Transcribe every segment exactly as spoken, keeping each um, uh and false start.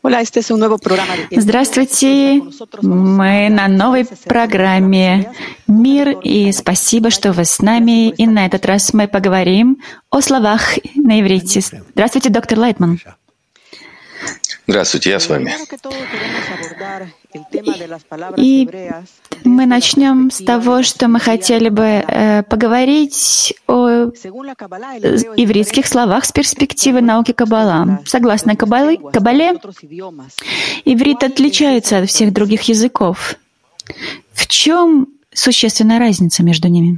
Здравствуйте, мы на новой программе «Мир», и спасибо, что вы с нами. И на этот раз мы поговорим о словах на иврите. Здравствуйте, доктор Лайтман. Здравствуйте, я с вами. И мы начнем с того, что мы хотели бы э, поговорить о ивритских словах с перспективы науки Каббала. Согласно Каббале, Каббале, иврит отличается от всех других языков. В чем существенная разница между ними?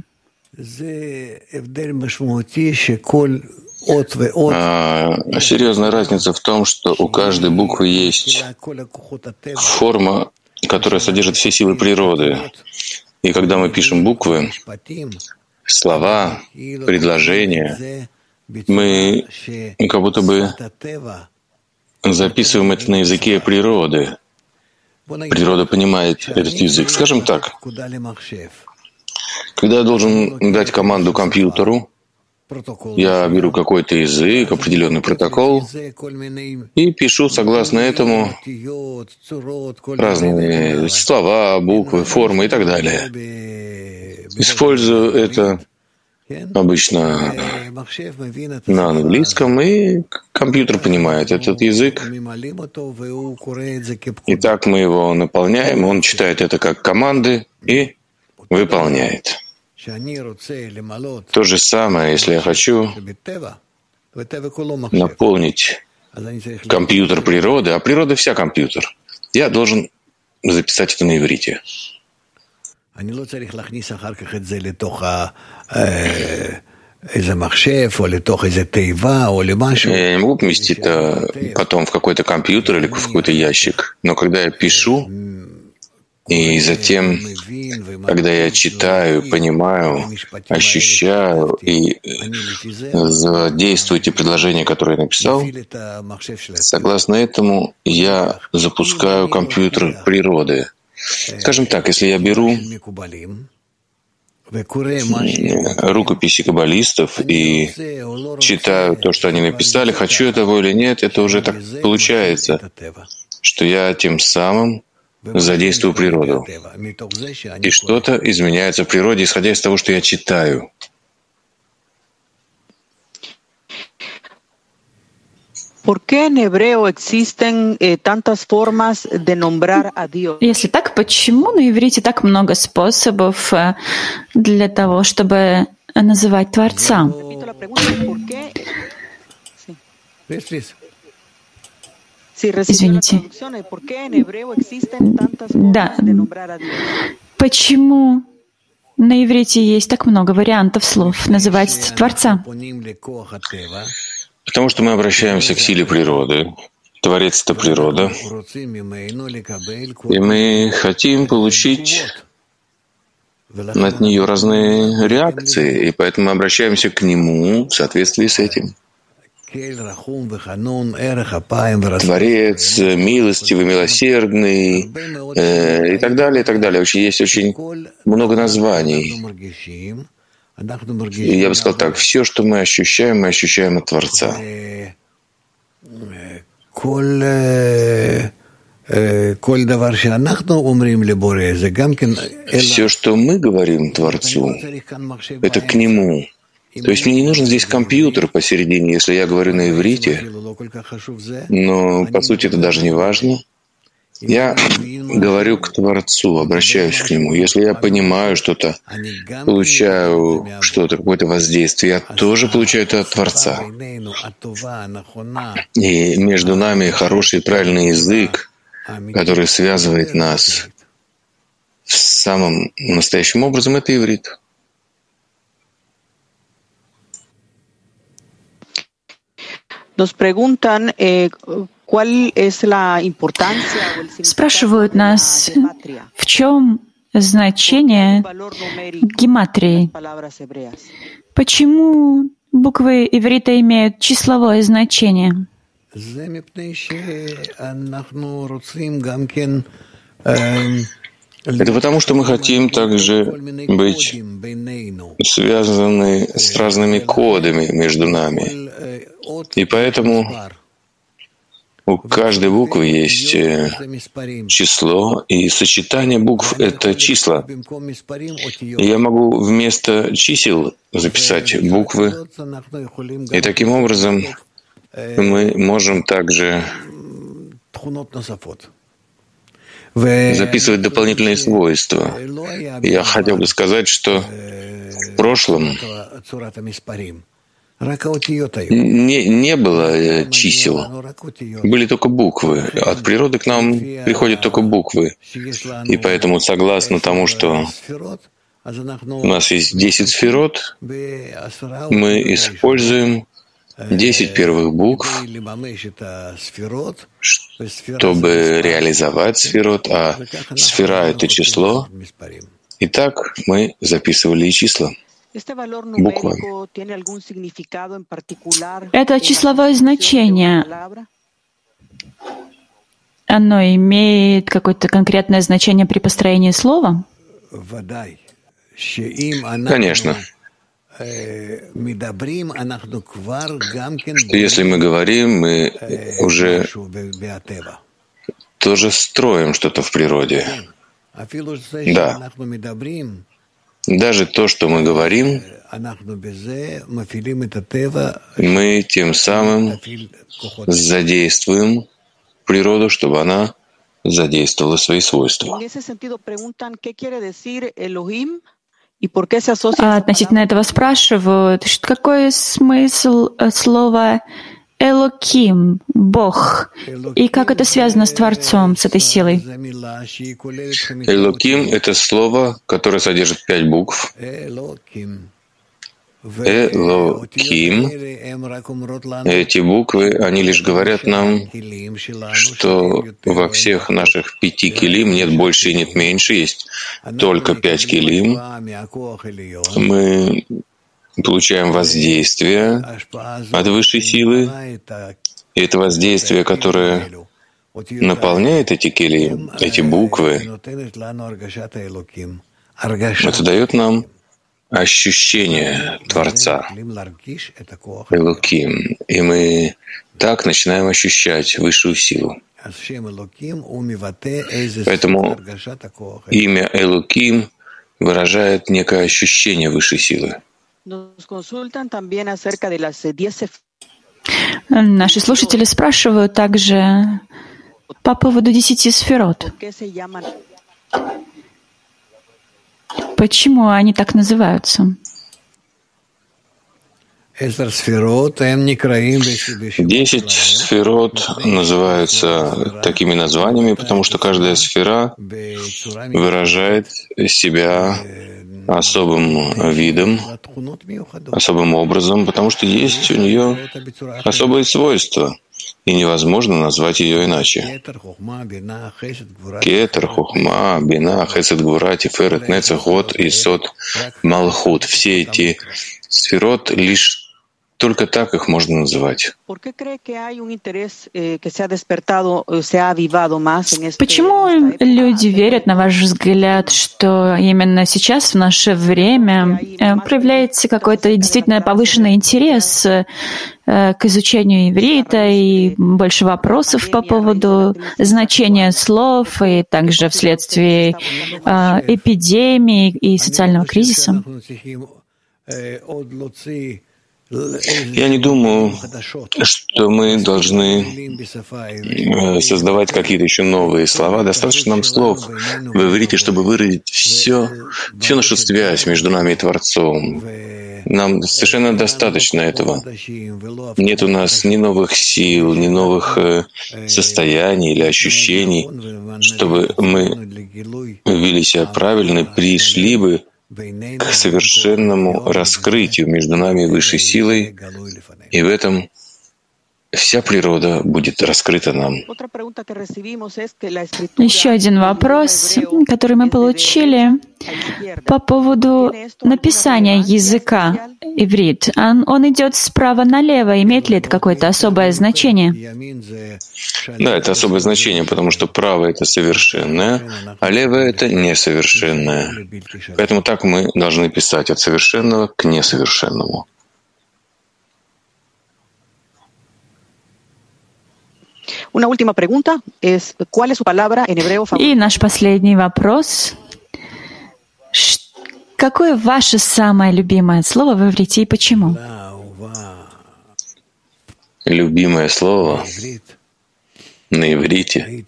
А, серьезная разница в том, что у каждой буквы есть форма, которая содержит все силы природы. И когда мы пишем буквы, слова, предложения, мы как будто бы записываем это на языке природы. Природа понимает этот язык. Скажем так, когда я должен дать команду компьютеру, я беру какой-то язык, определенный протокол и пишу согласно этому разные слова, буквы, формы и так далее. Использую это обычно на английском, и компьютер понимает этот язык. И так мы его наполняем, он читает это как команды и выполняет. То же самое, если я хочу наполнить компьютер природы, а природа вся компьютер, я должен записать это на иврите. Я не могу поместить это потом в какой-то компьютер или в какой-то ящик, но когда я пишу, и затем, когда я читаю, понимаю, ощущаю и задействую те предложения, которые я написал, согласно этому я запускаю компьютер природы. Скажем так, если я беру рукописи каббалистов и читаю то, что они написали, хочу этого или нет, это уже так получается, что я тем самым задействую природу. И что-то изменяется в природе, исходя из того, что я читаю. Если так, почему на иврите так много способов для того, чтобы называть Творца? Извините. Да. Почему на иврите есть так много вариантов слов называть Творца? Потому что мы обращаемся к силе природы. Творец — это природа. И мы хотим получить от нее разные реакции, и поэтому мы обращаемся к нему в соответствии с этим. Творец, милостивый, милосердный, э, и так далее, и так далее. Есть очень много названий. И я бы сказал так, все, что мы ощущаем, мы ощущаем от Творца. Все, что мы говорим Творцу, это к Нему. То есть мне не нужен здесь компьютер посередине, если я говорю на иврите, но, по сути, это даже не важно. Я говорю к Творцу, обращаюсь к Нему. Если я понимаю что-то, получаю что-то, какое-то воздействие, я тоже получаю это от Творца. И между нами хороший, правильный язык, который связывает нас самым настоящим образом, это иврит. Спрашивают нас, в чем значение гематрии? Почему буквы иврита имеют числовое значение? Это потому, что мы хотим также быть связаны с разными кодами между нами. И поэтому У каждой буквы есть число, и сочетание букв — это числа. И я могу вместо чисел записать буквы, и таким образом мы можем также записывать дополнительные свойства. Я хотел бы сказать, что в прошлом не, не было чисел, были только буквы. От природы к нам приходят только буквы. И поэтому, согласно тому, что у нас есть десять сферот, мы используем десять первых букв, чтобы реализовать сферот, а сфера — это число. И так мы записывали и числа. Буква. Это числовое значение. Оно имеет какое-то конкретное значение при построении слова? Конечно. Что если мы говорим, мы уже тоже строим что-то в природе. Да. Даже то, что мы говорим, мы тем самым задействуем природу, чтобы она задействовала свои свойства. А относительно этого спрашивают, какой смысл слова «элоким», «бог», и как это связано с Творцом, с этой силой? «Элоким» — это слово, которое содержит пять букв. «Элоким» — эти буквы, они лишь говорят нам, что во всех наших пяти килим нет больше и нет меньше, есть только пять килим. Мы получаем воздействие от высшей силы, и это воздействие, которое наполняет эти килим, эти буквы, это дает нам ощущение Творца, Элоким, и мы так начинаем ощущать высшую силу. Поэтому имя Элоким выражает некое ощущение высшей силы. Наши слушатели спрашивают также по поводу десяти сферот. Почему они так называются? Десять сферот называются такими названиями, потому что каждая сфера выражает себя особым видом, особым образом, потому что есть у нее особые свойства, и невозможно назвать ее иначе. Кетер, Хохма, Бина, Хесед, Гвура, Тиферет, Нецах, Год, Исод, Малхут. Все эти сферот лишь только так их можно называть. Почему люди верят, на ваш взгляд, что именно сейчас, в наше время, проявляется какой-то действительно повышенный интерес к изучению иврита и больше вопросов по поводу значения слов, и также вследствие эпидемии и социального кризиса? Я не думаю, что мы должны создавать какие-то еще новые слова. Достаточно нам слов в иврите, чтобы выразить все, всю нашу связь между нами и Творцом. Нам совершенно достаточно этого. Нет у нас ни новых сил, ни новых состояний или ощущений, чтобы мы вели себя правильно, пришли бы к совершенному раскрытию между нами и высшей силой, и в этом вся природа будет раскрыта нам. Еще один вопрос, который мы получили по поводу написания языка иврит. Он, он идет справа налево. Имеет ли это какое-то особое значение? Да, это особое значение, потому что правое — это совершенное, а левое — это несовершенное. Поэтому так мы должны писать от совершенного к несовершенному. И наш последний вопрос. Какое ваше самое любимое слово в иврите и почему? Любимое слово на иврите?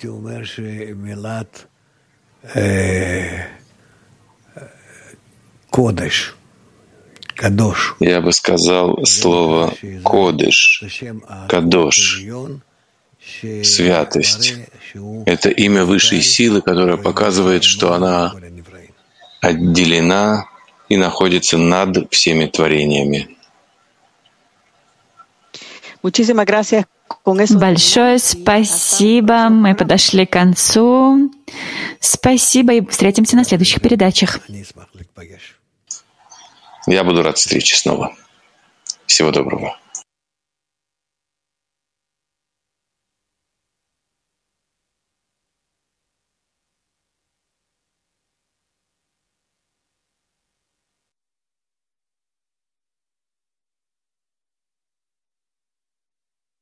Я бы сказал слово «кодеш», «кадош», «святость». Это имя высшей силы, которое показывает, что она отделена и находится над всеми творениями. Большое спасибо. Мы подошли к концу. Спасибо и встретимся на следующих передачах. Я буду рад встрече снова. Всего доброго.